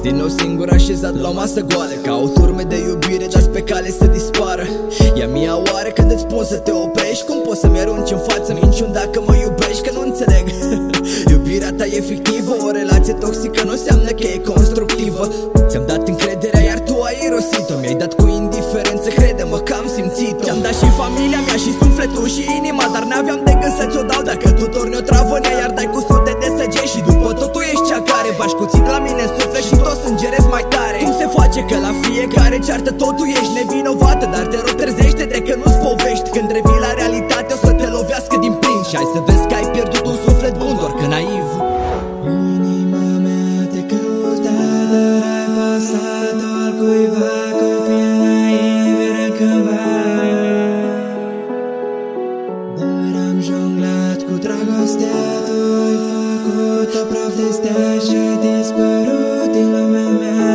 Din nou singur așezat la o masă goală, caut urme de iubire, dar pe cale să dispară. E a mia oară când îți spun să te oprești? Cum poți să-mi arunci în față minciuni dacă mă iubești? Că nu înțeleg. Iubirea ta e fictivă, o relație toxică nu înseamnă că e constructivă. Ți-am dat încrederea, iar tu ai irosit-o. Mi-ai dat cu indiferență, crede-mă că am simțit-o. Ți-am dat și familia mea și sufletul și inima, dar n-aveam de gând să ți-o dau dacă tu torni o travă în ea, iar dai cu sute de săgeți. Și după tot tu ești cea care bași cuțit la mine în suflet și tot sângerezi mai tare. Cum se face că la fiecare ceartă totul ești nevinovată? Dar te rog, trezește-te că nu-ți povești. Când revii la realitate o să te lovească din plin și hai să vezi că ai pierdut un suflet bun doar că naiv. Inima mea te căuta, dar ai pasat-o al cuiva copil naiv, era cândva. Dar am jonglat cu dragostea, tu ai făcut-o praf de stea și ai dispărut din lumea mea.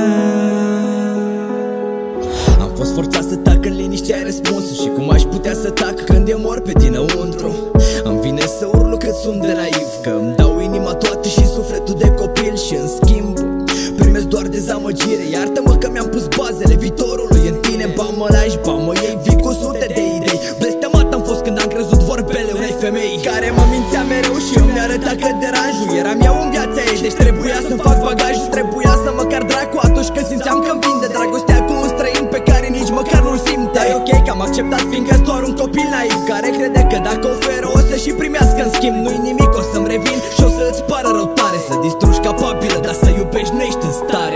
Am fost forțat să tac în liniște, ai răspunsul. Și cum aș putea să tac când e mor pe dinăuntru? Am vine să urlu cât sunt de naiv, că îmi dau inima toată și sufletul de copil. Și în schimb primesc doar dezamăgire. Iartă-mă că mi-am pus bazele viitorului în tine. Ba mă lași, ba mă iei, vii cu sute de idei. Blestemat am fost când am crezut vorbele unei femei care mă mințea mereu și eu mi-a arătat că deranjul eram eu în viața ei. Deci trebuia să-mi fac bagajul, trebuia să mă car dracu atunci când simțeam că-mi vinde dragostea cu un străin pe care nici măcar nu-l simt. Dar e ok că am acceptat, fiindcă-s doar un copil naiv care crede că dacă oferă o să și primească în schimb. Nu-i nimic, o să-mi revin și o să-ți pară rău tare. Să distrugi capabilă, dar să iubești nu ești în stare.